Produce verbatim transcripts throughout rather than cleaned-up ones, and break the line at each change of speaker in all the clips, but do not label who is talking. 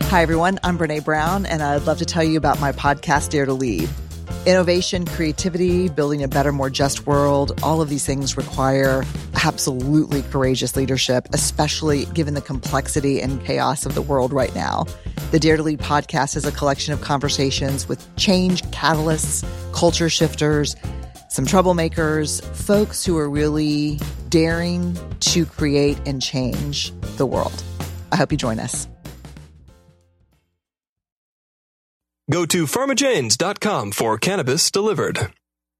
Hi, everyone. I'm Brene Brown, and I'd love to tell you about my podcast, Dare to Lead. Innovation, creativity, building a better, more just world, all of these things require absolutely courageous leadership, especially given the complexity and chaos of the world right now. The Dare to Lead podcast is a collection of conversations with change catalysts, culture shifters, some troublemakers, folks who are really daring to create and change the world. I hope you join us.
Go to pharmajanes dot com for cannabis delivered.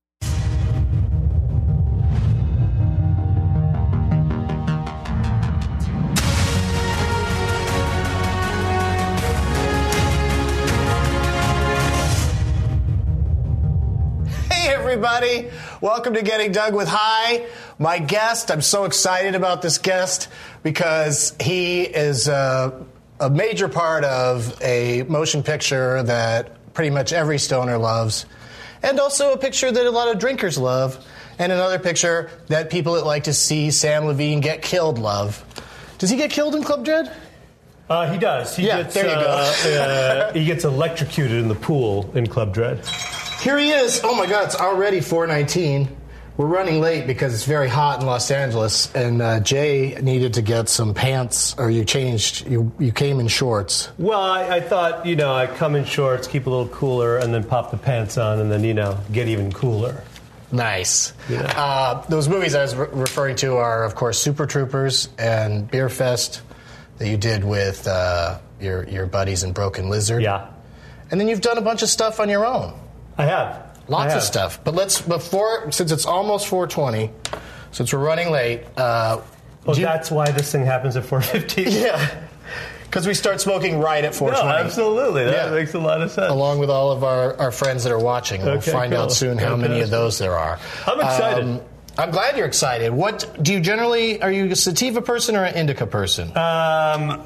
Hey, everybody. Welcome to Getting Doug with Hi. My guest, I'm so excited about this guest because he is uh, a major part of a motion picture that pretty much every stoner loves, and also a picture that a lot of drinkers love, and another picture that people that like to see Sam Levine get killed love. Does he get killed in Club Dread?
Uh, he does. He
yeah,
gets,
there you
uh,
go.
uh, he gets electrocuted in the pool in Club Dread.
Here he is. Oh, my God, it's already four nineteen. We're running late because it's very hot in Los Angeles, and uh, Jay needed to get some pants, or you changed, you you came in shorts.
Well, I, I thought, you know, I'd come in shorts, keep a little cooler, and then pop the pants on, and then, you know, get even cooler.
Nice.
Yeah.
Uh, those movies I was re- referring to are, of course, Super Troopers and Beer Fest that you did with uh, your, your buddies in Broken Lizard.
Yeah.
And then you've done a bunch of stuff on your own.
I have.
Lots
I have.
of stuff. But let's, before, since it's almost four twenty, since we're running late. Uh,
Well,
you,
that's why this thing happens at four fifteen.
Yeah. Because we start smoking right at four twenty.
No, absolutely. That
Yeah.
makes a lot of sense.
Along with all of our, our friends that are watching. We'll
Okay,
find
cool.
out soon how
Fantastic.
many of those there are.
I'm excited.
Um, I'm glad you're excited. What do you generally, are you a sativa person or an indica person?
Um,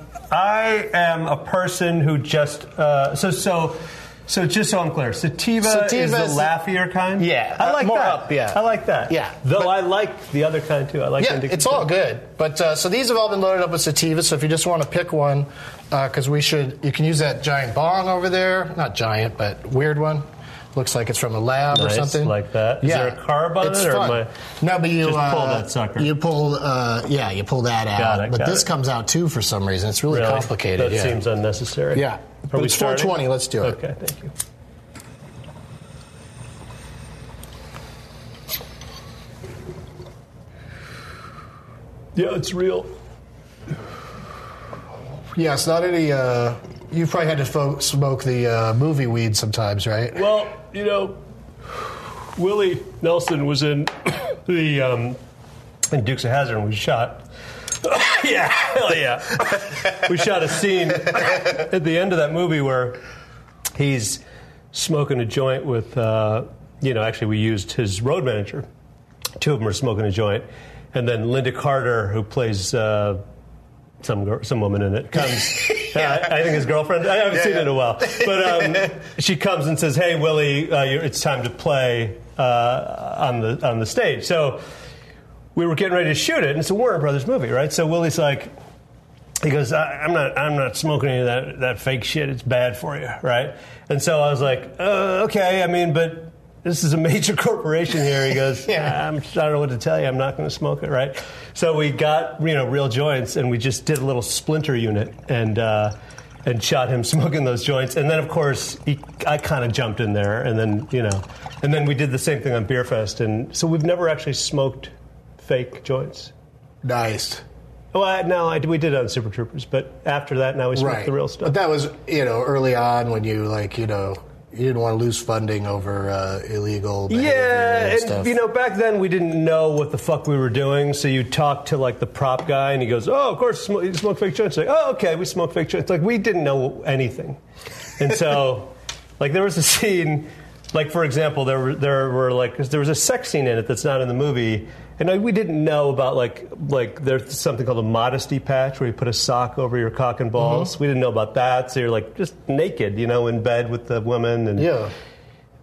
I am a person who just, uh, so, so, So just so I'm clear, sativa,
Sativa
is the
is-
laughier kind?
Yeah,
I like
more
that.
up, yeah.
I like that.
Yeah.
Though
But-
I like the other kind too. I like
Yeah,
indica
it's all
too.
good. But uh, so these have all been loaded up with sativa. So if you just want to pick one, because we should, you can use that giant bong over there. Not giant, but weird one. Looks like it's from a lab
Nice,
or something.
like that. Is
Yeah.
there a carb on
it's
it, or
fun.
am I-
No, but you
Just pull
uh,
that sucker.
You pull, uh, yeah, you pull that out.
Got it,
but
got
this
it.
comes out too for some reason. It's really,
Really?
complicated.
That
yeah.
seems unnecessary.
Yeah.
Are
But
we
it's four
starting?
twenty. Let's do it.
Okay, thank you. Yeah, it's real.
Yeah, it's not any. Uh, you probably had to fo- smoke the uh, movie weed sometimes, right?
Well, you know, Willie Nelson was in the um, in Dukes of Hazzard, and we shot. yeah, hell yeah. We shot a scene at the end of that movie where he's smoking a joint with, uh, you know, actually we used his road manager. Two of them are smoking a joint, and then Linda Carter, who plays uh, some girl, some woman in it, comes. yeah. I, I think his girlfriend. I haven't yeah, seen yeah. it in a while, but um, she comes and says, "Hey, Willie, uh, you're, it's time to play uh, on the on the stage." So we were getting ready to shoot it, and it's a Warner Brothers movie, right? So Willie's like, he goes, I, "I'm not, I'm not smoking any of that that fake shit. It's bad for you, right?" And so I was like, uh, "Okay, I mean, but." This is a major corporation here. He goes, yeah. I'm, I don't know what to tell you. I'm not going to smoke it, right? So we got, you know, real joints, and we just did a little splinter unit and uh, and shot him smoking those joints. And then, of course, he, I kind of jumped in there, and then, you know, and then we did the same thing on Beer Fest. And so we've never actually smoked fake joints.
Nice.
Well, I, no, I, we did it on Super Troopers, but after that, now we smoke
right.
the real stuff.
But that was, you know, early on when you, like, you know, you didn't want to lose funding over uh, illegal behavior
yeah,
and
and
stuff.
you know, back then we didn't know what the fuck we were doing. So you talk to like the prop guy, and he goes, "Oh, of course, smoke, you smoke fake joints." Like, "Oh, okay, we smoke fake joints." Like we didn't know anything, and so like there was a scene, like for example, there were there were like there was a sex scene in it that's not in the movie. And we didn't know about, like, like there's something called a modesty patch where you put a sock over your cock and balls. Mm-hmm. We didn't know about that. So you're, like, just naked, you know, in bed with the woman. And
yeah.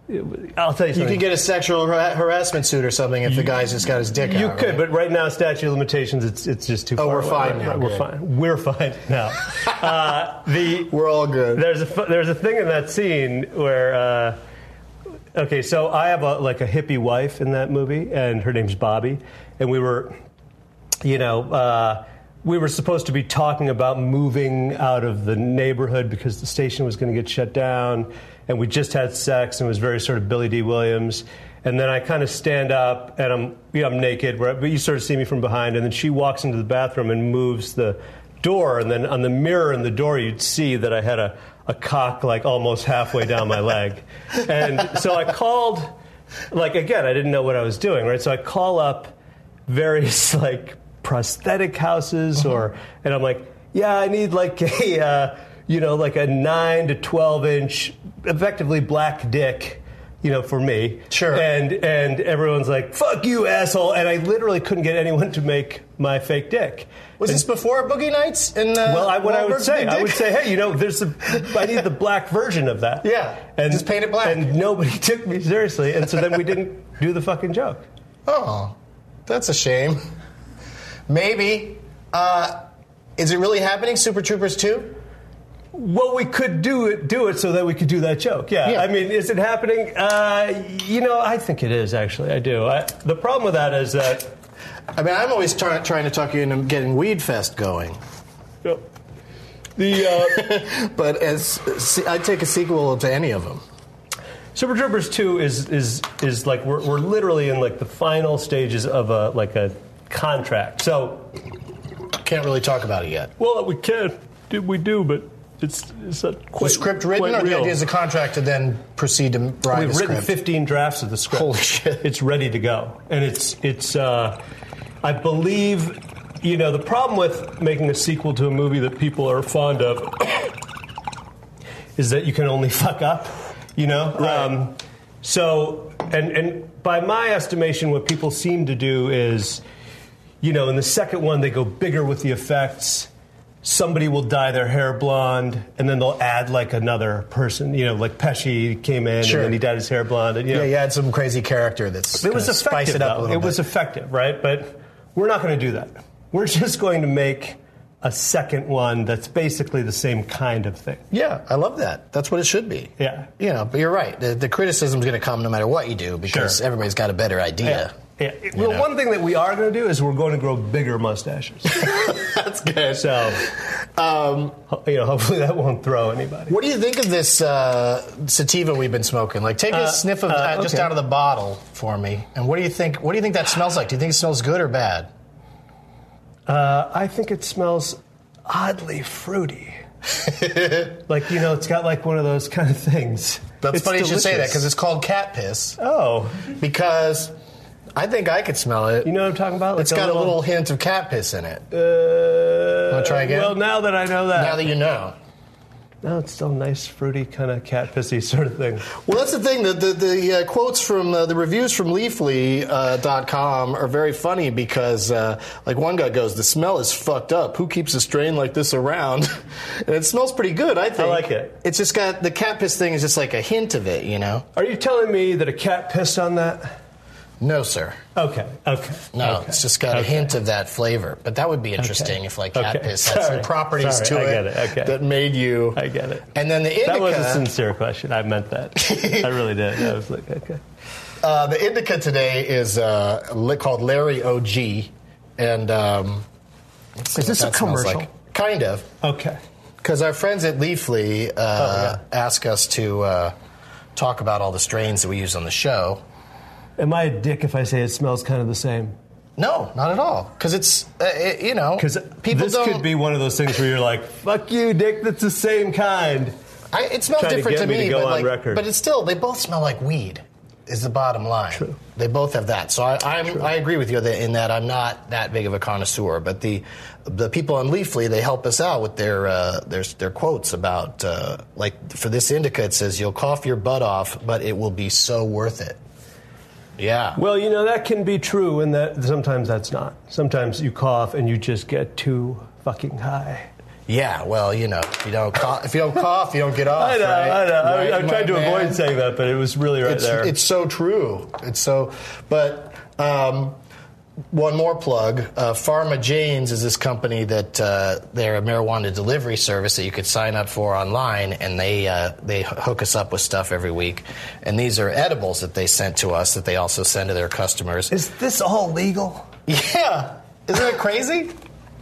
I'll tell you something.
You could get a sexual har- harassment suit or something if the guy's just got his dick
You
out.
could,
right?
but right now, statute of limitations, it's it's just too
Oh,
far
we're
away.
fine
Right,
now.
We're
Good.
fine. We're fine now. uh, the
We're all good.
There's a fu- there's a thing in that scene where. Uh, okay, so I have a like a hippie wife in that movie, and her name's Bobby, and we were, you know. Uh, We were supposed to be talking about moving out of the neighborhood because the station was going to get shut down, and we just had sex, and it was very sort of Billy D. Williams. And then I kind of stand up, and I'm, you know, I'm naked, but you sort of see me from behind, and then she walks into the bathroom and moves the door, and then on the mirror in the door, you'd see that I had a, a cock like almost halfway down my leg. And so I called, like, again, I didn't know what I was doing, right? So I call up various, like, prosthetic houses, or and I'm like, yeah, I need like a uh, you know like a nine to twelve inch, effectively black dick, you know, for me.
Sure.
And and everyone's like, fuck you, asshole. And I literally couldn't get anyone to make my fake dick.
Was
and,
this before Boogie Nights? In, uh,
well, I, what I would
Wahlberg's
say,
big
I
dick?
would say, hey, you know, there's a, I need the black version of that.
Yeah,
and
just paint it black.
And nobody took me seriously, and so then we didn't do the fucking joke.
Oh, that's a shame. Maybe. Uh, is it really happening, Super Troopers two?
Well, we could do it, do it so that we could do that joke. Yeah.
Yeah.
I mean, is it happening? Uh, you know, I think it is, actually. I do. I, the problem with that is that...
I mean, I'm always try- trying to talk you into getting Weed Fest going.
You know, the uh,
but as I'd take a sequel to any of them.
Super Troopers two is is is like we're we're literally in like the final stages of a like a contract. So
Can't really talk about it yet.
well, we can, we do, but it's it's not quite,
Was script written,
quite
or the
real.
idea is a contract to then proceed to write
We've
a
written
script?
fifteen drafts of the script.
Holy shit.
It's ready to go. And it's, it's uh, I believe, you know, the problem with making a sequel to a movie that people are fond of is that you can only fuck up, you know?
Right.
Um, so, and, and by my estimation, what people seem to do is, you know, in the second one, they go bigger with the effects. Somebody will dye their hair blonde, and then they'll add like another person. You know, like Pesci came in,
Sure.
and then he dyed his hair blonde. And, you know,
Yeah, you had some crazy character that's
it was
gonna
effective.
spice it up
though.
a little
It was
bit.
effective, right? But we're not going to do that. We're just going to make a second one that's basically the same kind of thing.
Yeah, I love that. That's what it should be.
Yeah.
You know, but you're right. The, the criticism's going to come no matter what you do because
Sure.
everybody's got a better idea.
Yeah.
You
Well,
know.
one thing that we are going to do is we're going to grow bigger mustaches.
That's good.
So,
Um,
ho- you know, hopefully that won't throw anybody.
what do you think of this uh, sativa we've been smoking? Like, take a
Uh,
sniff of
uh,
that just
okay.
out of the bottle for me. And what do you think? What do you think that smells like? Do you think it smells good or bad?
Uh, I think it smells oddly fruity. Like, you know, it's got like one of those kind of things.
That's
It's
funny you should say that
delicious.
because it's called cat piss.
Oh,
Because I think I could smell it.
you know what I'm talking about? Like
It's got a little hint of cat piss in it.
Uh,
Wanna try again?
Well, now that I know that.
Now that you know.
No, it's still nice, fruity, kind of cat pissy sort of thing.
Well, that's the thing. The the, the uh, quotes from uh, the reviews from Leafly dot com uh, are very funny because, uh, like, one guy goes, "The smell is fucked up. Who keeps a strain like this around?" And it smells pretty good, I think.
I like it.
It's just got the cat piss thing is just like a hint of it, you know?
Are you telling me that a cat pissed on that?
No, sir.
Okay, okay.
No,
okay.
it's just got a
Okay.
hint of that flavor. But that would be interesting
Okay.
if, like, cat
Okay.
piss had
Sorry.
some properties
Sorry,
to
I
it,
get it. Okay.
that made you.
I get it.
And then the indica.
That was a sincere question. I meant that. I really did. I was like, okay.
Uh, the indica today is uh, li- called Larry O G, and um, let's see
Is
what
this a
that smells
commercial?
like. Kind of,
Okay.
because our friends at Leafly uh,
Oh,
ask us to uh, talk about all the strains that we use on the show.
Am I a dick if I say it smells kind of the same?
No, not at all, because it's uh, it, you know
Because
people
this
don't.
could be one of those things where you're like, fuck you, dick, that's the same kind.
I, it smells
trying to
different
get
to
me
me,
to go
but
on
like,
record.
but it's still they both smell like weed. Is the bottom line.
True.
They both have that. So I, I'm, I agree with you that in that I'm not that big of a connoisseur. But the the people on Leafly, they help us out with their uh, their, their quotes about, uh, like, for this indica, it says, you'll cough your butt off, but it will be so worth it. Yeah.
Well, you know, that can be true, and that sometimes that's not. Sometimes you cough and you just get too fucking high.
Yeah, well, you know, if you don't cough, if you don't, cough, you don't get off.
I know,
right?
I know.
Right,
I, I tried to
man?
avoid saying that, but it was really right
it's,
there.
It's so true. It's so, but um, one more plug. Uh, Pharma Janes is this company that uh, they're a marijuana delivery service that you could sign up for online, and they uh, they hook us up with stuff every week. And these are edibles that they sent to us that they also send to their customers.
Is this all legal?
Yeah. Isn't it crazy?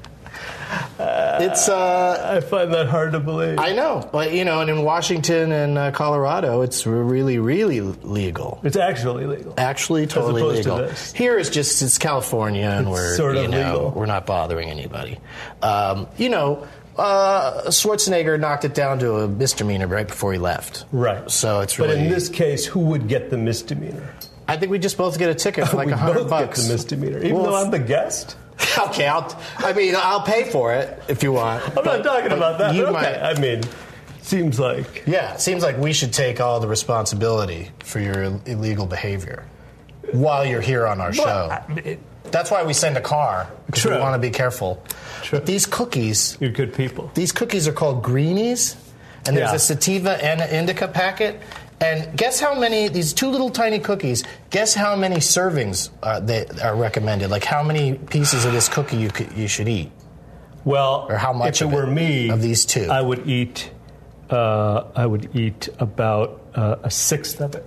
Uh, it's. Uh,
I find that hard to believe.
I know, but you know, and in Washington and uh, Colorado, it's really, really legal.
It's actually legal.
Actually, totally
As opposed
legal.
to this.
Here it's just it's California, and
It's
we're
sort of
you know
legal.
we're not bothering anybody. Um, you know, uh, Schwarzenegger knocked it down to a misdemeanor right before he left.
Right.
So it's
But
really.
in this case, who would get the misdemeanor?
I think we just both get a ticket for like
we
a hundred
both
bucks.
get the misdemeanor, even
Well,
though I'm the guest.
Okay, I'll. I mean, I'll pay for it if you want.
I'm not talking about that.
You
But
might.
okay. I mean, seems like
Yeah, it seems like we should take all the responsibility for your Ill- illegal behavior while you're here on our show.
Well, I- it-
That's why we send a car, because we
True.
want to be careful.
True.
But these cookies,
you're good people.
these cookies are called greenies, and there's
Yeah.
a sativa and an indica packet. And guess how many, these two little tiny cookies, guess how many servings uh, that are recommended? Like how many pieces of this cookie you could, you should eat?
Well,
Or how much
if
of
it were
it,
me,
of these two?
I would eat. Uh, I would eat about uh, a sixth of it.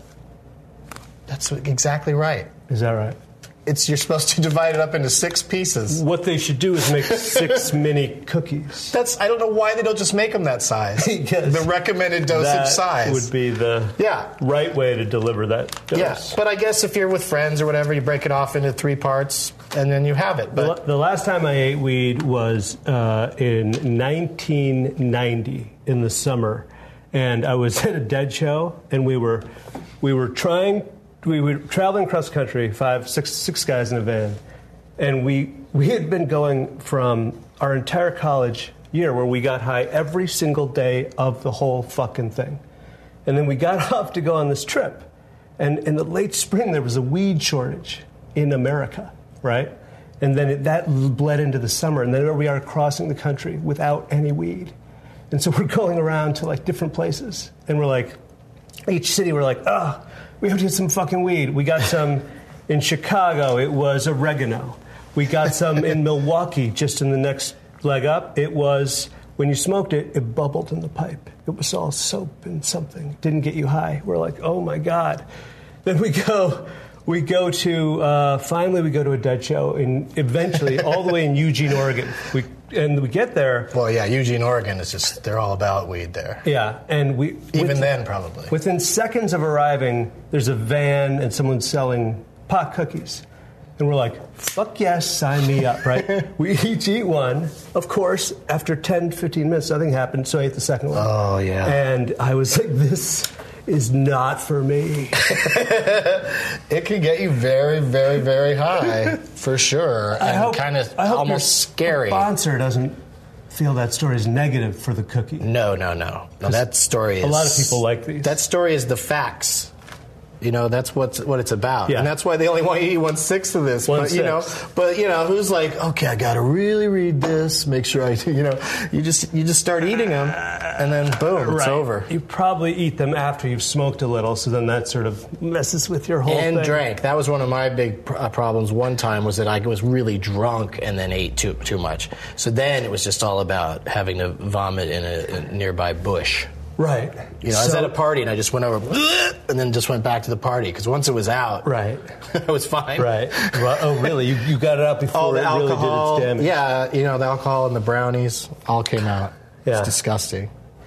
That's exactly right.
Is that right?
It's you're supposed to divide it up into six pieces.
What they should do is make six mini cookies.
That's I don't know why they don't just make them that size.
Because
the recommended dosage
that
size
would be the
Yeah.
right way to deliver that dose.
Yeah, but I guess if you're with friends or whatever, you break it off into three parts and then you have it.
The,
But
la- the last time I ate weed was uh, in nineteen ninety in the summer, and I was at a Dead show, and we were we were trying we were traveling cross country, five six six guys in a van, and we we had been going from our entire college year where we got high every single day of the whole fucking thing, and then we got off to go on this trip, and in the late spring there was a weed shortage in America. Right? And then it, that bled into the summer, and then there we are crossing the country without any weed. And so we're going around to like different places, and we're like, each city we're like, oh, we have to get some fucking weed. We got some in Chicago, it was oregano. We got some in Milwaukee, just in the next leg up. It was, when you smoked it, it bubbled in the pipe. It was all soap and something. Didn't get you high. We're like, oh my God. Then we go... We go to, uh, finally we go to a Dead show, and eventually all the way in Eugene, Oregon. We, and we get there.
well, yeah, Eugene, Oregon is just, they're all about weed there.
Yeah, and we...
Even
with-
then, probably.
Within seconds of arriving, there's a van and someone's selling pot cookies. And we're like, fuck yes, sign me up, right? We each eat one. Of course, after ten, fifteen minutes, nothing happened, so I ate the second one.
Oh, yeah.
And I was like, this is not for me.
It can get you very, very, very high, for sure.
I
and
hope,
kind of
I hope your
almost scary.
sponsor doesn't feel that story is negative for the cookie.
No, no, no. No, that story is...
A lot of people like these.
That story is the facts. You know, that's what's, what it's about.
Yeah.
And that's why they only want you to eat one-sixth of this.
One
but, you know,
sixth.
but, you know, who's like, okay, I got to really read this, make sure I, you know, you just you just start eating them, and then boom, it's
Right.
over.
You probably eat them after you've smoked a little, so then that sort of messes with your whole
And
thing.
drank. That was one of my big pr- uh, problems one time, was that I was really drunk and then ate too too much. So then it was just all about having to vomit in a, a nearby bush.
Right.
You know, I was
So-
at a party and I just went over and then just went back to the party, because once it was out,
Right.
I was fine.
Right. Well, oh, really? You, you got it out before
All the
it
alcohol,
really did its damage.
yeah, you know, the alcohol and the brownies all came out.
Yeah.
It's disgusting.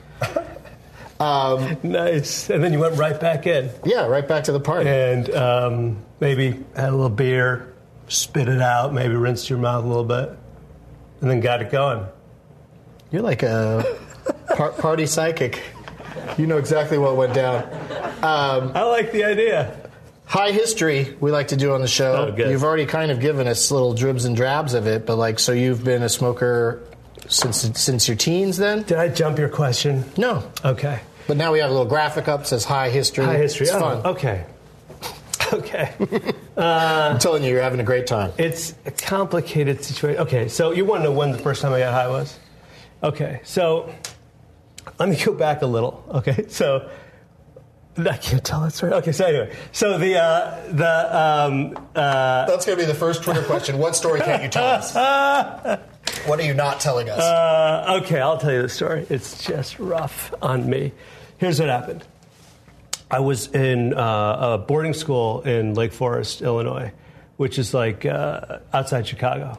Um,
Nice. And then you went right back in.
yeah, right back to the party.
And um, maybe had a little beer, spit it out, maybe rinsed your mouth a little bit, and then got it going.
You're like a par- party psychic. You know exactly what went down. Um,
I like the idea.
high history we like to do on the show.
Oh, good.
You've already kind of given us little dribs and drabs of it, but like, so you've been a smoker since since your teens then?
Did I jump your question?
No.
Okay.
But now we have a little graphic up that says high history.
High history.
It's
Oh,
fun.
okay. Okay.
I'm telling you, you're having a great time.
It's a complicated situation. Okay, so you want to know when the first time I got high was? Okay, so let me go back a little. Okay, so I can't tell that story. Okay, so anyway, so the uh, the um, uh,
that's going to be the first Twitter question. What story can't you tell us? What are you not telling us?
Uh, okay, I'll tell you the story. It's just rough on me. Here's what happened. I was in uh, a boarding school in Lake Forest, Illinois, which is like uh, outside Chicago.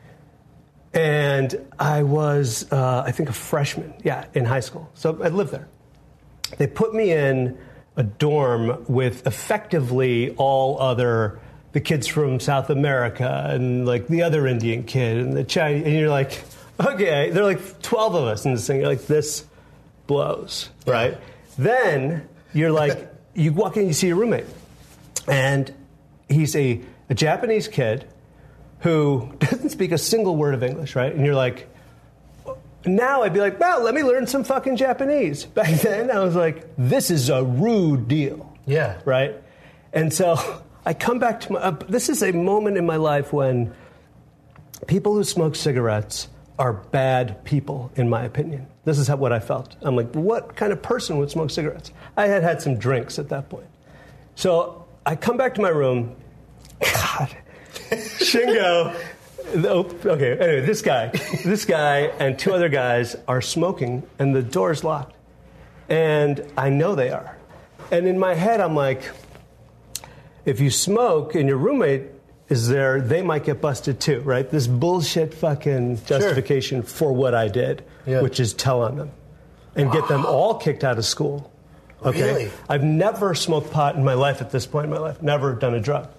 And I was, uh, I think, a freshman, yeah, in high school. So I lived there. They put me in a dorm with effectively all other, the kids from South America and like the other Indian kid and the Chinese. And you're like, okay, there are like twelve of us in this thing. You're like, this blows, right? Then you're like, you walk in, you see your roommate. And he's a, a Japanese kid who doesn't speak a single word of English, right? And you're like, now I'd be like, well, let me learn some fucking Japanese. Back then, I was like, this is a rude deal.
Yeah.
Right? And so I come back to my, uh, this is a moment in my life when people who smoke cigarettes are bad people, in my opinion. This is how, what I felt. I'm like, what kind of person would smoke cigarettes? I had had some drinks at that point. So I come back to my room. God. Shingo, oh, okay, anyway, this guy, this guy and two other guys are smoking, and the door's locked. And I know they are. And in my head, I'm like, if you smoke and your roommate is there, they might get busted too, right? This bullshit fucking justification sure. for what I did, yeah. which is tell on them and wow. get them all kicked out of school. Okay?
Really?
I've never smoked pot in my life at this point in my life, never done a drug.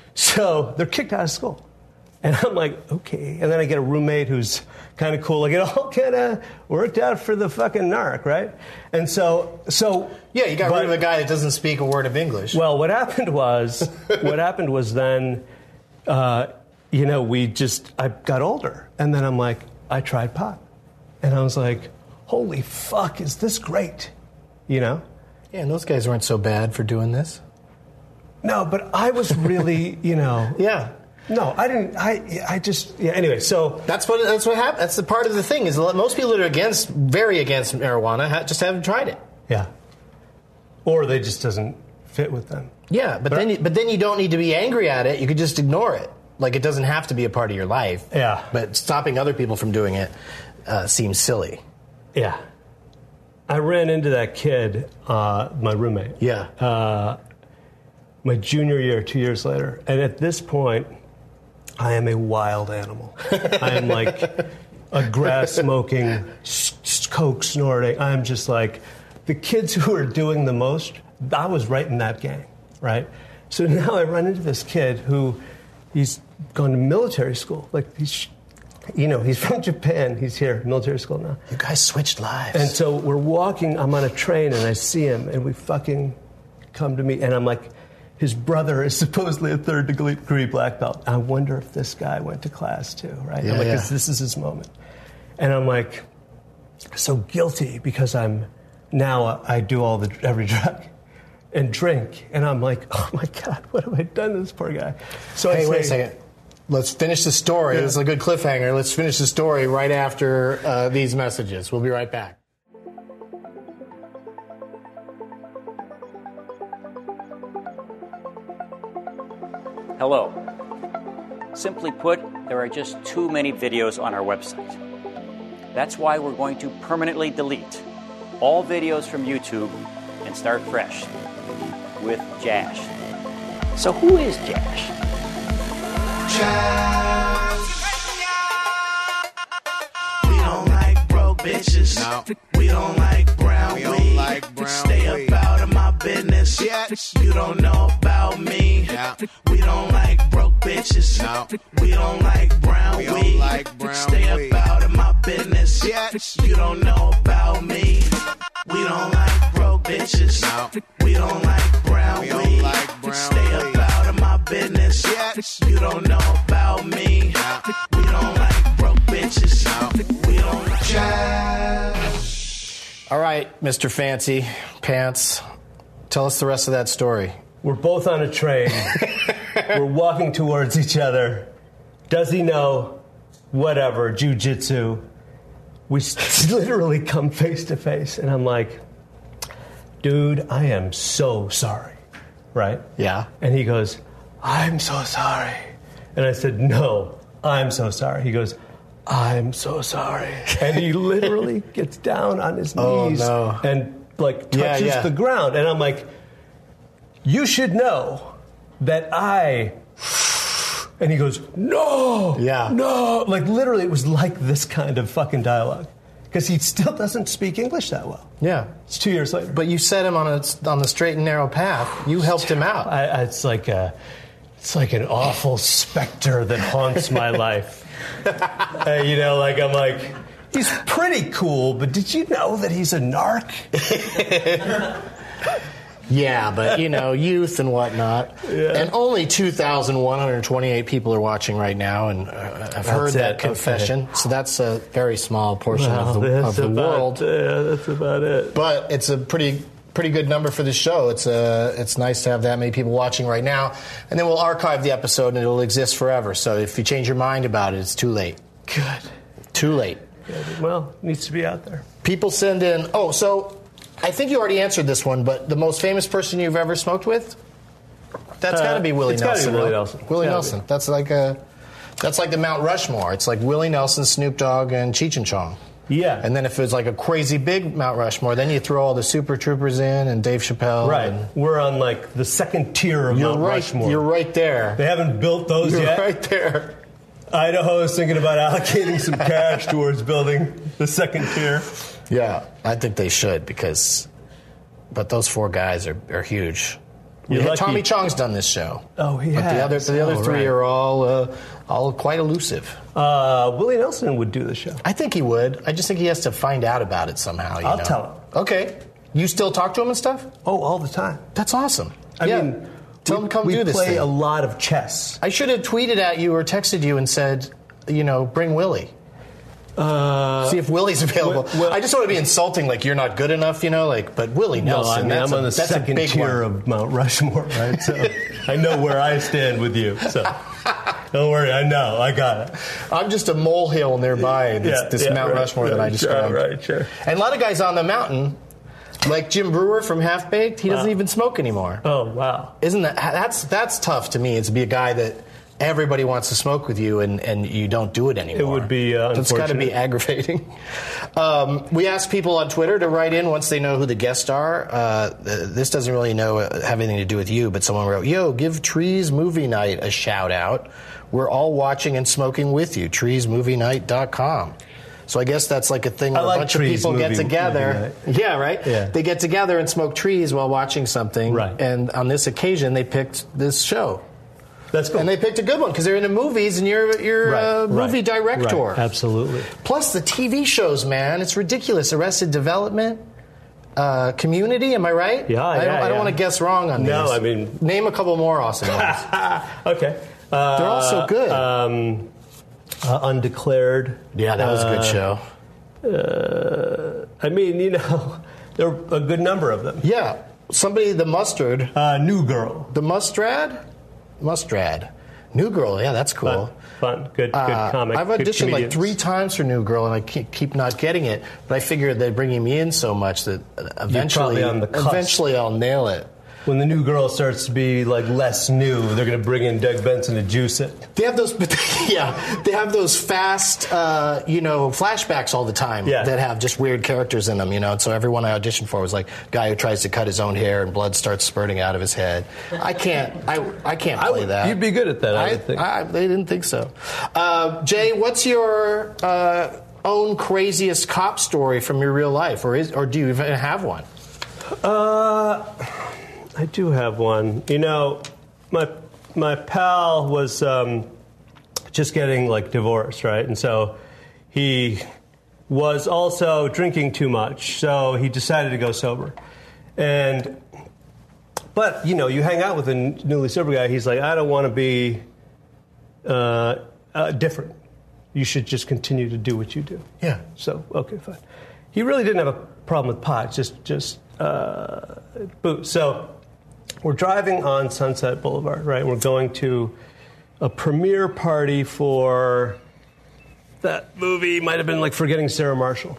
So they're kicked out of school. And I'm like, okay. And then I get a roommate who's kind of cool. Like, it all kind of worked out for the fucking narc, right? And so, so
yeah, you got but, rid of a guy that doesn't speak a word of English.
Well, what happened was, what happened was then, uh, you know, we just, I got older. And then I'm like, I tried pot. And I was like, holy fuck, is this great? You know?
Yeah, and those guys weren't so bad for doing this.
No, but I was really, you know.
Yeah.
No, I didn't. I I just. Yeah. Anyway, so
that's what that's what happened. That's the part of the thing is most people that are against, very against marijuana, ha- just haven't tried it.
Yeah. Or they just doesn't fit with them.
Yeah, but, but then you, but then you don't need to be angry at it. You could just ignore it. Like, it doesn't have to be a part of your life.
Yeah.
But stopping other people from doing it uh, seems silly.
Yeah. I ran into that kid, uh, my roommate.
Yeah.
Uh, my junior year, two years later. And at this point, I am a wild animal. I am like a grass-smoking, coke snorting. I'm just like, the kids who are doing the most, I was right in that gang, right? So now I run into this kid who, he's gone to military school. Like, he's, you know, he's from Japan. He's here, military school now.
You guys switched lives.
And so we're walking, I'm on a train, and I see him, and we fucking come to meet, and I'm like, his brother is supposedly a third degree black belt. I wonder if this guy went to class too, right?
Yeah,
I'm like,
yeah.
this is his moment. And I'm like, so guilty because I'm, now I do all the, every drug and drink. And I'm like, oh my God, what have I done to this poor guy? So
hey,
I say,
wait a second. Let's finish the story. Yeah. This is a good cliffhanger. Let's finish the story right after uh, these messages. We'll be right back.
Hello. Simply put, there are just too many videos on our website. That's why we're going to permanently delete all videos from YouTube and start fresh with Jash. So who is Jash?
Jash. We don't like broke bitches. No. We don't like brown we weed. Like brown Stay weed. Up out of my business. Yes. You don't know about me. Yeah. We don't like broke bitches. No. We don't like brown we weed. Like brown Stay weed. Up out of my business. Yes. You don't know about me. We don't like broke bitches. No. We don't like brown we weed. Like brown Stay weed. Up out of my business. Yes. You don't know about me. No. We don't like broke bitches. No. We don't like jazz.
All right, Mister Fancy Pants, tell us the rest of that story.
We're both on a train. We're walking towards each other. Does he know? Whatever, jiu-jitsu. we literally come face to face, and I'm like, dude, I am so sorry, right?
Yeah.
And he goes, I'm so sorry. And I said, no, I'm so sorry. He goes, I'm so sorry. And he literally gets down on his knees
oh, no.
and like touches
yeah, yeah.
the ground. And I'm like, you should know that I... And he goes, no,
yeah.
no. Like, literally, it was like this kind of fucking dialogue. Because he still doesn't speak English that well.
Yeah.
It's two years later.
But you set him on a, on the straight and narrow path. You helped him out.
I, I, it's like a, it's like an awful specter that haunts my life. uh, you know, like, I'm like, he's pretty cool, but did you know that he's a narc?
Yeah, but, you know, youth and whatnot. Yeah. And only two thousand one hundred twenty-eight people are watching right now, and uh, I've heard
That's
that
it.
confession. Okay. So that's a very small portion
well,
of the, of the
about,
world.
Yeah, that's about it.
But it's a pretty pretty good number for the show. It's uh, it's nice to have that many people watching right now. And then we'll archive the episode, and it'll exist forever. So if you change your mind about it, it's too late.
Good.
Too late.
Good. Well, it needs to be out there.
People send in... Oh, so... I think you already answered this one, but the most famous person you've ever smoked with? That's uh, got to be Willie
it's
Nelson.
It's got to be Willie
right?
Nelson.
Willie
it's
Nelson. That's like a, that's like the Mount Rushmore. It's like Willie Nelson, Snoop Dogg, and Cheech and Chong.
Yeah.
And then if it's like a crazy big Mount Rushmore, then you throw all the Super Troopers in and Dave Chappelle.
Right.
And
We're on like the second tier of
you're
Mount
right,
Rushmore.
You're right there.
They haven't built those
you're
yet.
right there.
Idaho is thinking about allocating some cash towards building the second tier.
Yeah, I think they should because... But those four guys are, are huge. Yeah, Tommy Chong's done this show.
Oh, he
but
has.
the other the other
oh,
three
right.
are all uh, all quite elusive.
Uh, Willie Nelson would do the show.
I think he would. I just think he has to find out about it somehow. You
I'll
know?
tell him.
Okay. You still talk to him and stuff?
Oh, all the time.
That's awesome.
I
yeah.
mean,
tell
we,
him come
we
do this
play
thing.
a lot of chess.
I should have tweeted at you or texted you and said, you know, bring Willie.
Uh,
See if Willie's available.
Well, well,
I just want to be insulting, like you're not good enough, you know, like. But Willie Nelson,
no, I mean,
that's
I'm
a,
on the
that's
second
a big
tier
one.
of Mount Rushmore, right? So I know where I stand with you. So don't worry, I know, I got it.
I'm just a molehill nearby this,
yeah,
this
yeah,
Mount
right,
Rushmore
right,
that I described.
Sure, right, sure.
And a lot of guys on the mountain, like Jim Brewer from Half Baked, he doesn't
wow.
even smoke anymore.
Oh wow!
Isn't that that's that's tough to me? It's to be a guy that. Everybody wants to smoke with you, and, and you don't do it anymore.
It would be uh,
It's got to be aggravating. Um, we asked people on Twitter to write in once they know who the guests are. Uh, this doesn't really know have anything to do with you, but someone wrote, "Yo, give Trees Movie Night a shout out. We're all watching and smoking with you. trees movie night dot com." So I guess that's like a thing where
I like
a bunch
Trees
of people
movie,
get together. Yeah, right?
Yeah.
They get together and smoke trees while watching something.
Right.
And on this occasion, they picked this show.
That's cool.
And they picked a good one because they're into movies and you're you're
right,
a movie
right,
director.
Right, absolutely.
Plus the T V shows, man, it's ridiculous. Arrested Development, uh, Community, am I right?
Yeah,
I don't,
yeah,
I don't
yeah.
want to guess wrong on
no,
these.
I mean...
Name a couple more awesome ones.
Okay. Uh,
they're all so good.
Um, uh, Undeclared.
Yeah, that was a good
uh,
show.
Uh, I mean, you know, there are a good number of them.
Yeah. Somebody, the Mustard.
Uh, New Girl.
The Mustrad? Mustrad. New Girl, yeah, that's cool.
Fun, fun. good, good
uh,
comic.
I've
good
auditioned like
comedians.
three times for New Girl, and I keep, keep not getting it. But I figured they're bringing me in so much that eventually,
probably on the cusp.
eventually I'll nail it.
When the New Girl starts to be like less new, they're going to bring in Doug Benson to juice it.
They have those, yeah, they have those fast, uh, you know, flashbacks all the time
yeah.
that have just weird characters in them, you know. And so everyone I auditioned for was like a guy who tries to cut his own hair and blood starts spurting out of his head. I can't, I, I can't play
I would,
that.
You'd be good at that, I,
I
would think.
I, they didn't think so. Uh, Jay, what's your uh, own craziest cop story from your real life, or is, or do you even have one?
Uh. I do have one. You know, my my pal was um, just getting like divorced, right? And so he was also drinking too much. So he decided to go sober. And but you know, you hang out with a newly sober guy. He's like, I don't want to be uh, uh, different. You should just continue to do what you do.
Yeah.
So okay, fine. He really didn't have a problem with pot. Just just uh, booze. So. We're driving on Sunset Boulevard, right? We're going to a premiere party for that movie might have been like Forgetting Sarah Marshall.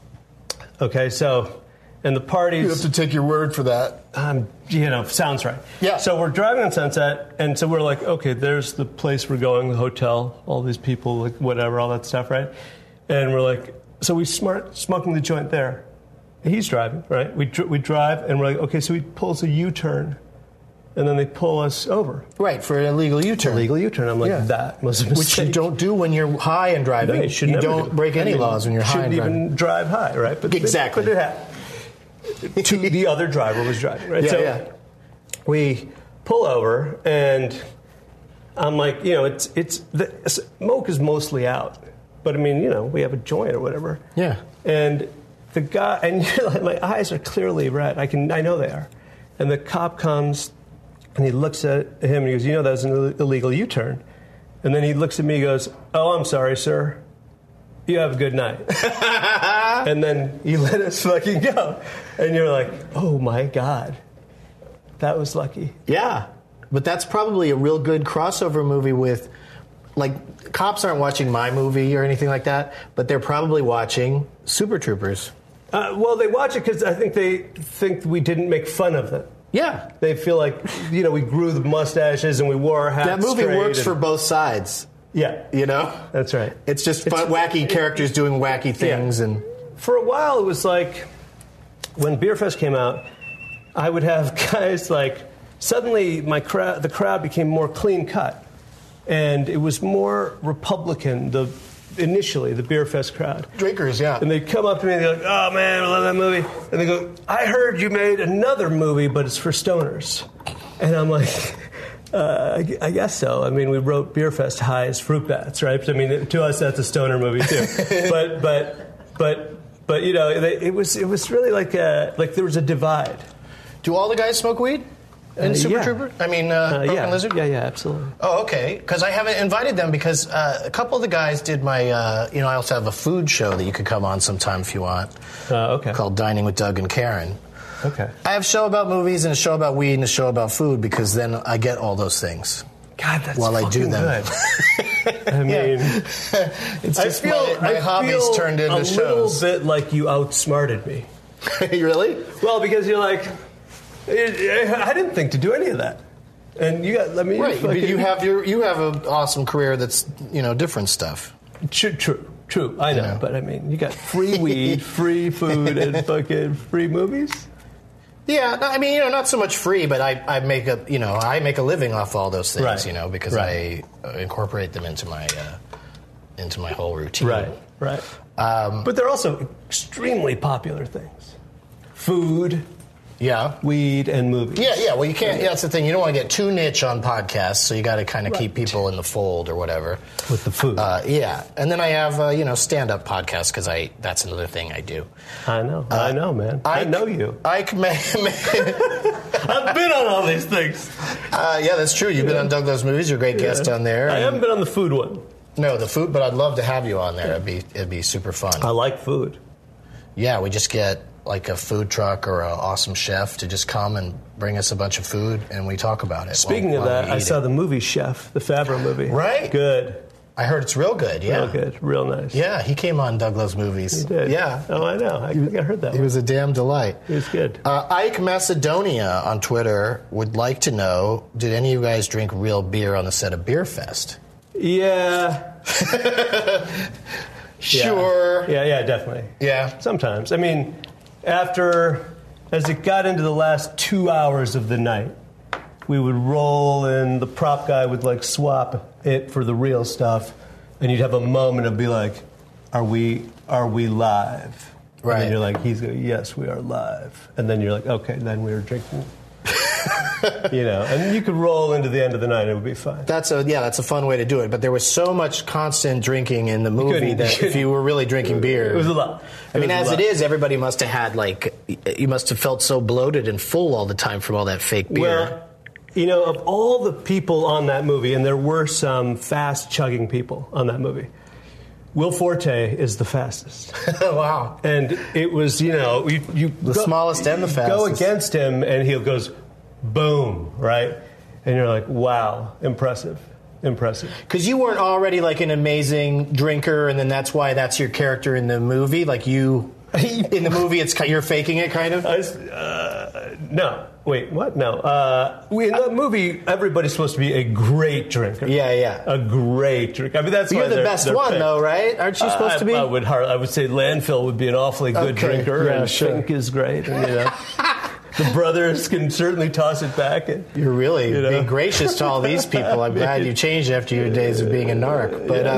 Okay, so, and the parties...
You have to take your word for that.
Um, you know, sounds right.
Yeah.
So we're driving on Sunset, and so we're like, okay, there's the place we're going, the hotel, all these people, like whatever, all that stuff, right? And we're like, so we smart smoking the joint there. He's driving, right? We dr- we drive, and we're like, okay, so he pulls a U-turn, and then they pull us over.
Right, for an illegal U-turn.
Illegal U-turn. I'm like,
Yeah.
that was a mistake.
Which you don't do when you're high and driving.
No,
you
should
you
never
don't
do.
break any
I mean,
laws when you're high and
shouldn't
driving.
even drive high, right? But
Exactly.
But it happened. To the other driver was driving, right?
Yeah,
so
yeah.
we pull over, and I'm like, you know, it's it's the smoke is mostly out, but I mean, you know, we have a joint or whatever.
Yeah.
And the guy, and you're like, my eyes are clearly red. I can, I know they are. And the cop comes, and he looks at him, and he goes, you know, that's an Ill- illegal U-turn. And then he looks at me, and goes, oh, I'm sorry, sir. You have a good night. And then he let us fucking go. And you're like, oh my God. That was lucky.
Yeah. But that's probably a real good crossover movie with, like, cops aren't watching my movie or anything like that, but they're probably watching Super Troopers.
Uh, well, they watch it because I think they think we didn't make fun of them.
Yeah.
They feel like, you know, we grew the mustaches and we wore our hats
That movie
straight
works
and-
for both sides.
Yeah.
You know?
That's right.
It's just fun, wacky characters doing wacky things.
Yeah.
And
For a while, it was like, when Beer Fest came out, I would have guys like, suddenly my crowd, the crowd became more clean cut. And it was more Republican, the initially, the Beer Fest crowd.
Drinkers, yeah.
And they'd come up to me and they're like, oh man, I love that movie. And they go, I heard you made another movie, but it's for stoners. And I'm like, uh, I, I guess so. I mean, we wrote Beer Fest high as fruit bats, right? I mean, to us, that's a stoner movie too. but, but, but, but, you know, they, it was, it was really like a, like there was a divide.
Do all the guys smoke weed in
Uh,
Super
yeah.
Trooper? I mean, uh,
Uh,
Broken
yeah.
Lizard?
Yeah, yeah, absolutely.
Oh, okay. Because I haven't invited them because uh, a couple of the guys did my, uh, you know, I also have a food show that you could come on sometime if you want.
Uh, okay.
Called Dining with Doug and Karen.
Okay.
I have a show about movies and a show about weed and a show about food because then I get all those things.
God, that's
While I do
fucking
them.
good. I mean,
It's
I
just
feel,
my, my
I
hobbies
feel
turned into
a
shows.
little bit like you outsmarted me.
Really?
Well, because you're like, I didn't think to do any of that, and you got. Let me.
Right. But
fucking-
you have your you have an awesome career that's, you know, different stuff.
True, true, true. I know,
Yeah.
but I mean, you got free weed, free food, and fucking free movies.
Yeah, no, I mean, you know, not so much free, but I, I make a, you know, I make a living off all those things,
Right.
you know, because
Right.
I uh, incorporate them into my, uh, into my whole routine.
Right, right.
Um,
But they're also extremely popular things: food,
yeah.
weed, and movies.
Yeah, yeah. Well, you can't. Yeah, that's the thing. You don't want to get too niche on podcasts, so you got to kind of
Right.
keep people in the fold or whatever.
With the food.
Uh, yeah, and then I have uh, you know, stand-up podcasts because I that's another thing I do.
I know, I know, man. I, know you.
I can make.
I've been on all these things.
uh, yeah, that's true. You've been on Doug Loves Movies. You're a great guest on there.
I
and-
haven't been on the food one.
No, the food, but I'd love to have you on there. It'd be it'd be super fun.
I like food.
Yeah, we just get like a food truck or an awesome chef to just come and bring us a bunch of food, and we talk about it.
Speaking
while-
of
while
that,
we
I
eat
saw
it.
the movie Chef, the Favreau movie.
Right.
Good.
I heard it's real good. Yeah,
Real good. Real nice.
Yeah, he came on Doug Loves Movies.
He did.
Yeah.
Oh, I know. I think I heard that
He
one.
was a damn delight.
He was good.
Uh, Ike Macedonia on Twitter would like to know, did any of you guys drink real beer on the set of Beer Fest?
Yeah.
Sure.
Yeah, yeah, definitely.
Yeah.
Sometimes. I mean, after, as it got into the last two hours of the night, we would roll and the prop guy would like swap it for the real stuff, and you'd have a moment of be like, are we, are we live? And
Right.
then you're like, he's going, yes, we are live. And then you're like, okay, then we were drinking. You know, and you could roll into the end of the night, it would be fine.
That's a yeah, that's a fun way to do it. But there was so much constant drinking in the movie
couldn't-
that if you were really drinking beer,
It was a lot.
I
It
mean,
was a
as
lot.
it is, everybody must have had like you must have felt so bloated and full all the time from all that fake beer.
Well, you know, of all the people on that movie, and there were some fast chugging people on that movie, Will Forte is the fastest.
Wow.
And it was, you know, you, you
The smallest and the
you Go
fastest.
against him, and he goes, boom, right? And you're like, wow, impressive, impressive.
Because you weren't already like an amazing drinker, and then that's why that's your character in the movie. Like you, in the movie, it's you're faking it, kind of.
I, uh, no, wait, what? No, uh, we, in the movie, everybody's supposed to be a great drinker.
Yeah, yeah,
a great drinker. I mean, that's
but
why
you're the
they're,
best
they're
one,
picked.
though, right? Aren't you supposed
uh,
to be?
I, I would, hard, I would say Landfill would be an awfully good
Okay,
drinker,
yeah,
and
sure.
Fink is great. And, you know, the brothers can certainly toss it back. And,
You're really
you know.
being gracious to all these people. I'm glad you changed after your days of being a narc. But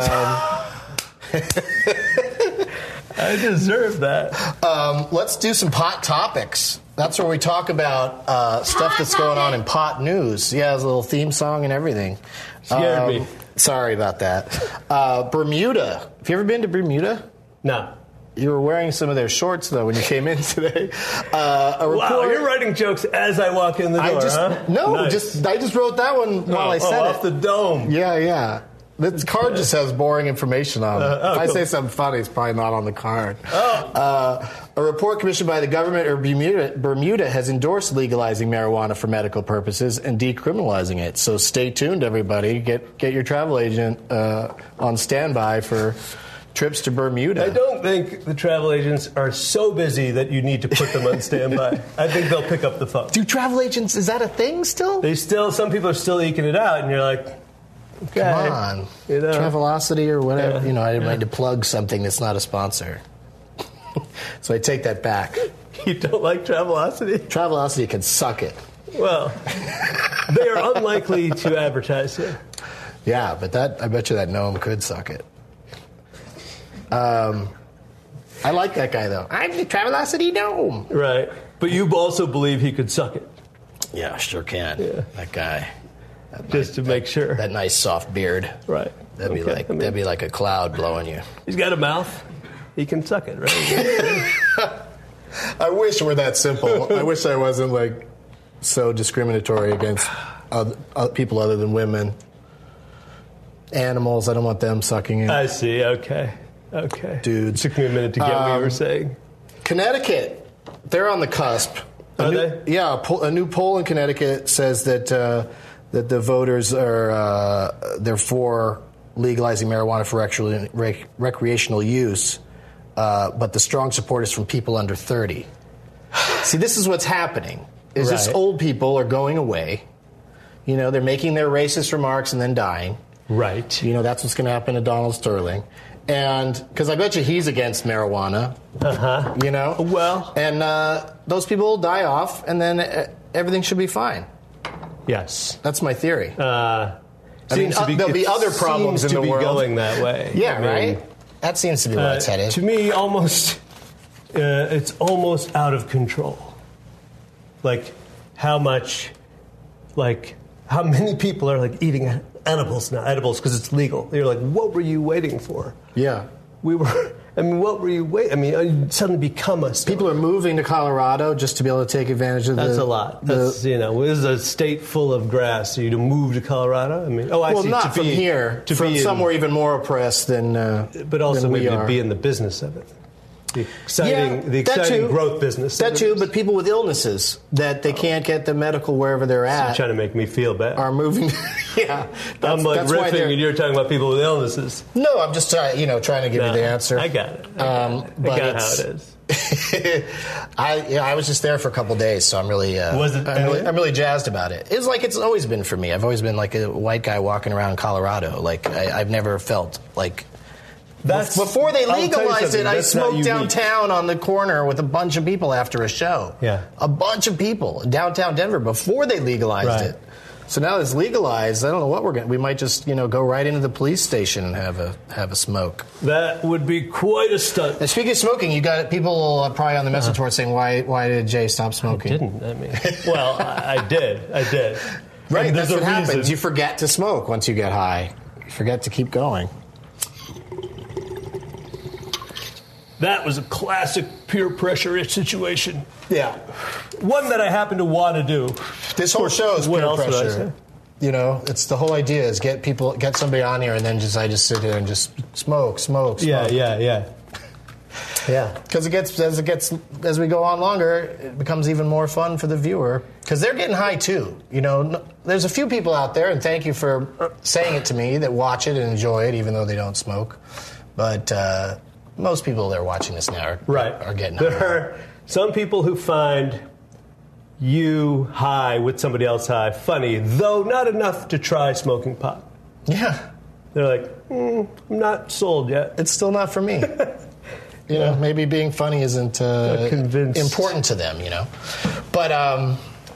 um,
I deserve that.
Um, let's do some pot topics. That's where we talk about uh, stuff that's going on in pot news. Yeah, there's a little theme song and everything.
Scared
um,
me.
Sorry about that. Uh, Bermuda. Have you ever been to Bermuda?
No.
You were wearing some of their shorts, though, when you came in today. Uh, a report,
Wow, you're writing jokes as I walk in the door,
I just,
huh?
No,
Nice.
just I just wrote that one while
oh,
I said
oh,
it.
off the dome.
Yeah, yeah. The card just has boring information on it.
Uh, oh,
if I
cool.
say something funny, it's probably not on the card. Oh. Uh, a report commissioned by the government of Bermuda, Bermuda has endorsed legalizing marijuana for medical purposes and decriminalizing it. So stay tuned, everybody. Get get your travel agent uh, on standby for trips to Bermuda.
I don't think the travel agents are so busy that you need to put them on standby. I think they'll pick up the phone.
Do travel agents, is that a thing still?
They still, some people are still eking it out, and you're like, okay.
Come on.
You know?
Travelocity or whatever.
Yeah.
You know, I didn't
Yeah.
mean to plug something that's not a sponsor. So I take that back.
You don't like Travelocity?
Travelocity can suck it.
Well, they are unlikely to advertise here.
Yeah, but that I bet you that gnome could suck it. Um, I like that guy though. I'm the Travelocity gnome.
Right. But you also believe he could suck it.
Yeah, sure can.
Yeah.
That guy. That
Just
nice,
to make
that,
sure.
That nice soft beard.
Right.
That'd be
Okay,
like
I mean-
that'd be like a cloud blowing you.
He's got a mouth. He can suck it, right?
I wish it were that simple. I wish I wasn't like so discriminatory against other, other people other than women. Animals, I don't want them sucking it.
I see. Okay. Okay.
Dudes.
Took me a minute to get what you were
Um,
saying.
Connecticut, they're on the cusp. A
Are
new,
they?
Yeah, a, poll, a new poll in Connecticut says that uh, that the voters are uh, they're for legalizing marijuana for recreational, rec- recreational use, uh, but the strong support is from people under thirty. See, this is what's happening. Is just
Right.
old people are going away. You know, they're making their racist remarks and then dying.
Right.
You know, that's what's going to happen to Donald Sterling. And because I bet you he's against marijuana.
Uh-huh.
You know?
Well.
And uh, those people will die off, and then uh, everything should be fine.
Yes.
That's my theory.
Uh,
I mean,
seems to
uh,
be,
there'll be
it
other problems
seems
in
to
the
be
world.
going that way.
yeah,
I mean,
right? That seems to be where
uh,
it's headed.
To me, almost, uh, it's almost out of control. Like, how much, like, how many people are, like, eating edibles now, edibles because it's legal. You're like, what were you waiting for?
Yeah.
We were, I mean, what were you waiting? I mean, you suddenly become a star.
People are moving to Colorado just to be able to take advantage of
That's
the...
a lot.
the-
That's, you know, this is a state full of grass. So you to move to Colorado? I mean, oh, I
well,
see.
not
to
from
be,
here,
to
from
be in-
somewhere even more oppressed than uh,
but also
than we
maybe
are.
to be in the business of it. The exciting, the
that
exciting
too.
growth business.
That
of it.
too, but people with illnesses that they can't get the medical wherever they're
You're
at
trying to make me feel bad.
are moving. yeah, that's,
I'm like
that's why
riffing,
they're-
and you're talking about people with illnesses.
No, I'm just trying, you know, trying to give
No,
you the answer.
I got it. I got,
Um,
it.
but
I got how
it's-
it is.
I yeah, I was just there for a couple days, so I'm really uh,
Was it-
I'm really, I'm really jazzed about it. It's like it's always been for me. I've always been like a white guy walking around Colorado. Like I, I've never felt like.
That's,
Before they
I'll tell you
legalized
something,
it, I
that's not
smoked
unique.
downtown on the corner with a bunch of people after a show.
Yeah.
A bunch of people downtown Denver before they legalized
Right.
it. So now it's legalized. I don't know what we're going to. We might just, you know, go right into the police station and have a have a smoke.
That would be quite a stunt.
And speaking of smoking, you got people uh, probably on the message board saying, "Why why did Jay stop smoking?"
Didn't I mean? Well, I, I did. I did.
Right,
And
that's
there's
what
a
happens.
reason.
You forget to smoke once you get high. You forget to keep going.
That was a classic peer pressure situation.
Yeah.
One that I happen to want to do.
This whole show is
What
peer
else would I
pressure.
say?
You know, it's the whole idea is get people, get somebody on here, and then just I just sit here and just smoke, smoke, smoke.
Yeah, yeah, yeah. Yeah.
Because it gets as it gets as we go on longer, it becomes even more fun for the viewer. Because they're getting high too. You know, no, there's a few people out there, and thank you for saying it to me, that watch it and enjoy it, even though they don't smoke. But uh, most people that are watching this now are,
right.
are getting
there
high.
There are some people who find you high with somebody else high funny, though not enough to try smoking pot.
Yeah.
They're like, mm, I'm not sold yet.
It's still not for me. You know, maybe being funny isn't uh, important to them, you know. But um,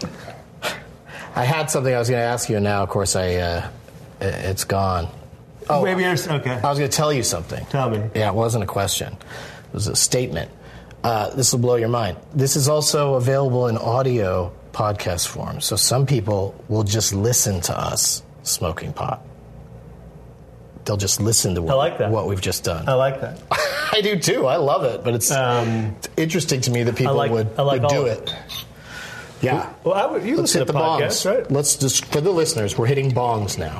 I had something I was going to ask you, and now, of course, I uh, it's gone. Oh,
maybe you're okay.
I was going to tell you something.
Tell me.
Yeah, it wasn't a question. It was a statement. Uh, this will blow your mind. This is also available in audio podcast form. So some people will just listen to us smoking pot. They'll just listen to what,
I like that.
what we've just done.
I like that.
I do too. I love it, but it's, um, it's interesting to me that people
like,
would,
like
would do
it.
it. Yeah.
Well, I would, you
Let's
listen
hit
to
the
podcasts,
bongs,
right?
Let's just for the listeners. We're hitting bongs now.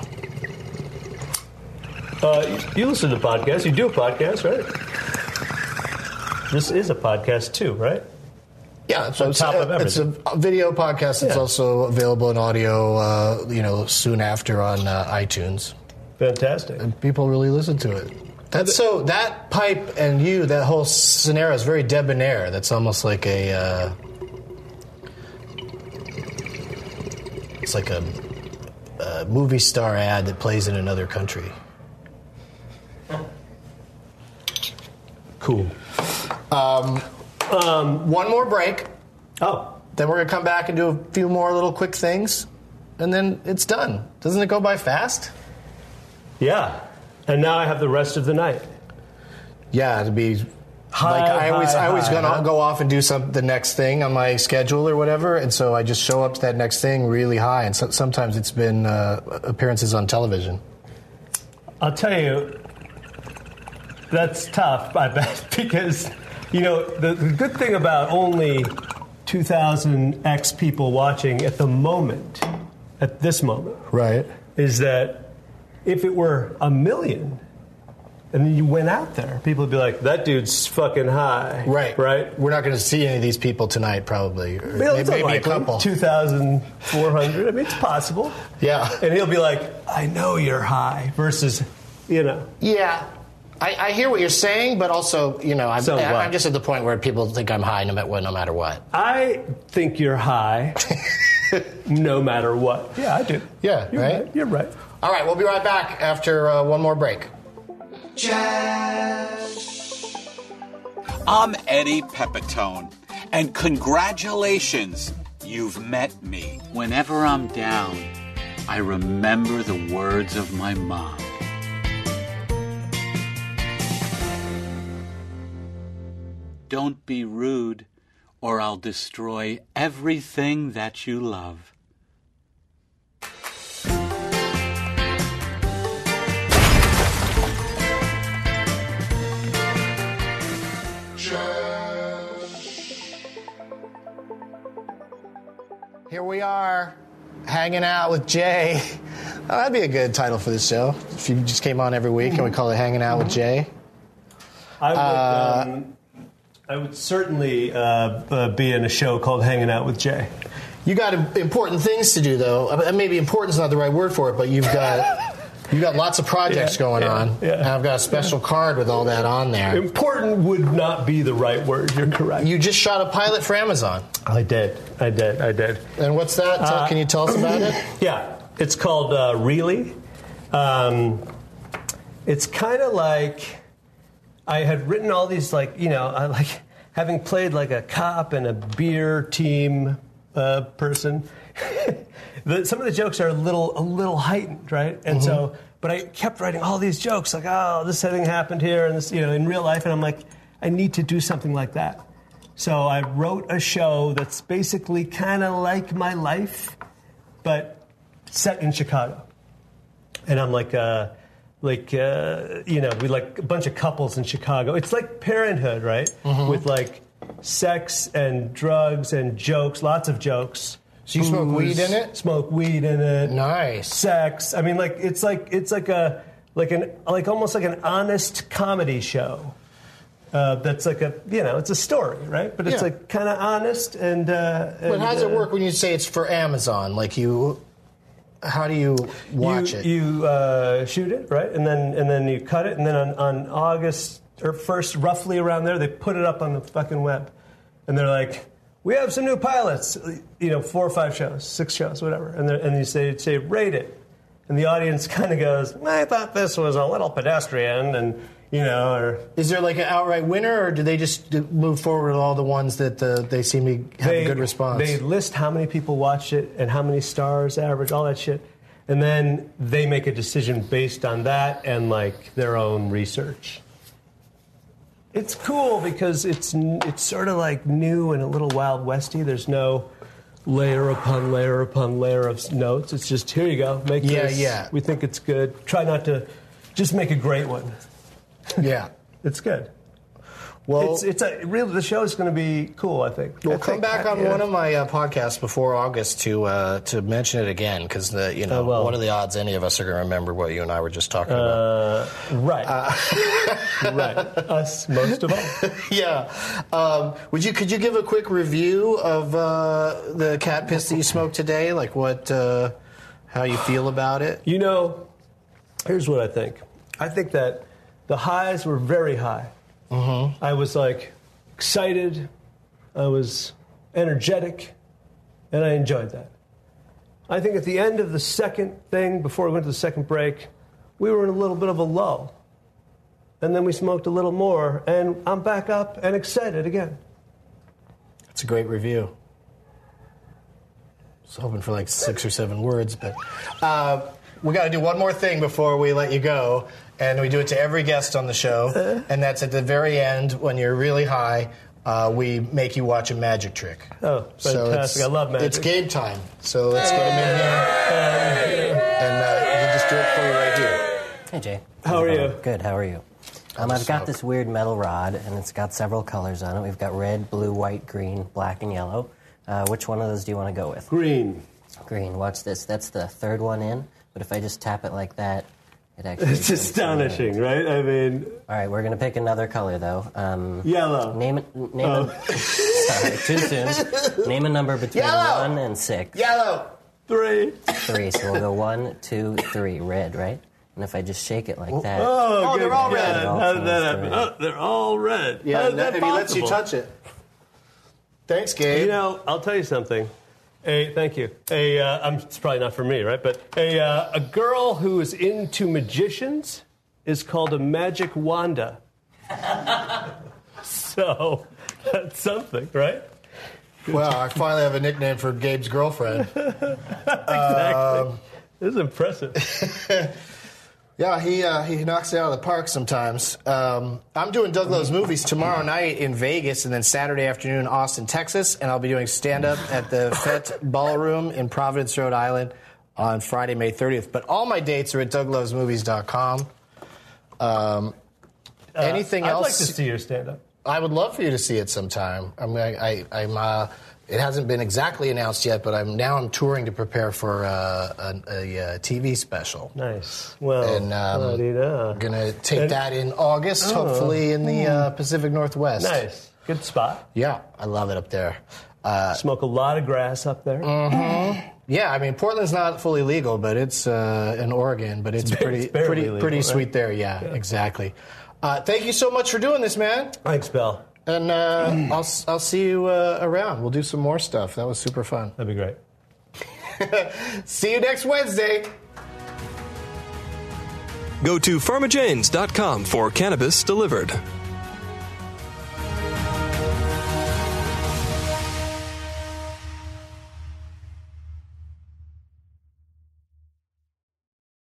Uh, you, you listen to podcasts. You do a podcast, right? This is a podcast too, right?
Yeah, it's,
on
it's,
top
a,
of everything.
It's a video podcast. It's
Yeah.
also available in audio. Uh, you know, soon after on uh, iTunes.
Fantastic.
And people really listen to it. That's so that pipe and you, that whole scenario is very debonair. That's almost like a. Uh, it's like a, a movie star ad that plays in another country.
Cool.
Um, um, one more break.
Oh.
Then we're going to come back and do a few more little quick things. And then it's done. Doesn't it go by fast?
Yeah. And now I have the rest of the night.
Yeah, to be
high,
like I always
high,
I always
high,
gonna
huh?
go off and do some the next thing on my schedule or whatever, and so I just show up to that next thing really high, and so, sometimes it's been uh, appearances on television.
I'll tell you, that's tough, I bet, because, you know, the, the good thing about only two thousand X people watching at the moment, at this moment,
right,
is that if it were a million, and then you went out there, people would be like, that dude's fucking high.
Right.
Right?
We're not going to see any of these people tonight, probably. Or
Well,
maybe, maybe a couple.
two thousand four hundred. I mean, it's possible.
Yeah.
And he'll be like, I know you're high, versus, you know.
Yeah. I, I hear what you're saying, but also, you know, I'm,
So what?
I'm just at the point where people think I'm high no matter what. No matter what.
I think you're high no matter what. Yeah, I do.
Yeah,
You're
right?
right. You're right.
All right, we'll be right back after uh, one more break.
I'm Eddie Pepitone, and congratulations, you've met me. Whenever I'm down, I remember the words of my mom. Don't be rude, or I'll destroy everything that you love.
Here we are, hanging out with Jay. Oh, that'd be a good title for this show. If you just came on every week and we call it Hanging Out with Jay.
I would,
Uh,
um, I would certainly uh, uh, be in a show called Hanging Out with Jay.
You got im- important things to do, though. I mean, maybe important is not the right word for it, but you've got you've got lots of projects
Yeah,
going
yeah,
on.
yeah.
And I've got a special card with all that on there.
Important would not be the right word. You're correct.
You just shot a pilot for Amazon.
I did. I did. I did.
And what's that? Tell-
Uh,
Can you tell us about it?
Yeah, it's called uh, Really. Um, it's kind of like I had written all these, like, you know, I like having played like a cop and a beer team uh, person. the, some of the jokes are a little, a little heightened, right? And
Mm-hmm.
so, but I kept writing all these jokes, like, oh, this thing happened here, and this, you know, in real life, and I'm like, I need to do something like that. So I wrote a show that's basically kind of like my life, but set in Chicago. And I'm like, uh, like uh, you know, we like a bunch of couples in Chicago. It's like Parenthood, right?
Mm-hmm.
With like sex and drugs and jokes, lots of jokes.
So you smoke
Booze,
weed in it?
Smoke weed in it.
Nice.
Sex. I mean, like it's like it's like a like an like almost like an honest comedy show. Uh, that's like a, you know, it's a story, right? But it's
Yeah.
like kind of honest and. Uh,
But
and,
how does it
uh,
work when you say it's for Amazon? Like you, how do you watch
you,
it?
You uh, shoot it, right, and then and then you cut it, and then on, on August or first, roughly around there, they put it up on the fucking web, and they're like, "We have some new pilots, you know, four or five shows, six shows, whatever," and they're- and you say say rate it, and the audience kind of goes, "I thought this was a little pedestrian," and you know, or
Is there like an outright winner, or do they just do- move forward with all the ones that uh, they seem to have
they,
a good response?
They list how many people watched it and how many stars average, all that shit. And then they make a decision based on that and like their own research. It's cool because it's it's sort of like new and a little Wild Westy. There's no layer upon layer upon layer of notes. It's just, here you go, make
Yeah,
this.
yeah.
We think it's good. Try not to, just make a great one.
Yeah.
It's good.
Well,
It's, it's a really, the show is going to be cool, I think.
we'll
I
come
think,
back on
yeah.
one of my uh, podcasts before August to uh, to mention it again, because you know
Oh, well.
what are the odds any of us are going to remember what you and I were just talking about?
Uh, right. right. Us, most of all.
Yeah. Um, would you could you give a quick review of uh, the cat piss that you smoked today? Like what, uh, how you feel about it?
You know, here's what I think. I think that the highs were very high. Mm-hmm. I was like excited. I was energetic, and I enjoyed that. I think at the end of the second thing, before we went to the second break, we were in a little bit of a lull. And then we smoked a little more, and I'm back up and excited again.
It's a great review. I was hoping for like six or seven words, but uh, we got to do one more thing before we let you go, and we do it to every guest on the show, and that's at the very end when you're really high. Uh, we make you watch a magic trick.
Oh,
So
fantastic.
it's,
I love magic.
It's game time. So let's get him in here, and uh, you can just do it for you right here.
Hey, Jay.
How are you?
Good, how are you? Um, I've got this weird metal rod, and it's got several colors on it. We've got red, blue, white, green, black, and yellow. Uh, which one of those do you want to go with?
Green.
Green. Watch this. That's the third one in, but if I just tap it like that, it actually...
It's astonishing, right? I mean...
All right, we're going to pick another color, though. Um,
Yellow.
Name it. Name
Oh.
a, sorry, too soon. Name a number between
Yellow.
one and six.
Yellow.
Three.
Three. So we'll go one, two, three. Red, right? And if I just shake it like that...
Oh,
Oh,
good
they're all
God.
red.
It all
How did that
turns to
happen?
red.
Oh, they're all red. How
Yeah,
is that
and he lets you
possible?
touch it. Thanks, Gabe.
You know, I'll tell you something. A, thank you. A, uh, I'm, it's probably not for me, right? But a, uh, a girl who is into magicians is called a magic Wanda. So that's something, right?
Well, I finally have a nickname for Gabe's girlfriend.
Exactly. This is impressive.
Yeah, he uh, he knocks it out of the park sometimes. Um, I'm doing Doug Loves Movies tomorrow night in Vegas, and then Saturday afternoon in Austin, Texas, and I'll be doing stand-up at the Fete Ballroom in Providence, Rhode Island on Friday, May thirtieth. But all my dates are at doug loves movies dot com. Um, anything
Uh, I'd
else?
like to see your stand-up.
I would love for you to see it sometime. I mean, I, I, I'm. Uh, it hasn't been exactly announced yet, but I'm now I'm touring to prepare for uh, a, a, a T V special.
Nice. Well,
And um,
la-di-da.
gonna take
And-
that in August,
Oh.
hopefully in the uh, Pacific Northwest.
Nice. Good spot.
Yeah, I love it up there. Uh,
Smoke a lot of grass up there.
yeah, I mean Portland's not fully legal, but it's uh, in Oregon, but it's,
It's
pretty
barely
pretty
legal,
pretty
right?
sweet there. Yeah, exactly. Uh, thank you so much for doing this, man.
Thanks, Bell.
And uh, I'll I'll see you uh, around. We'll do some more stuff. That was super fun.
That'd be great.
See you next Wednesday.
Go to pharmajanes dot com for cannabis delivered.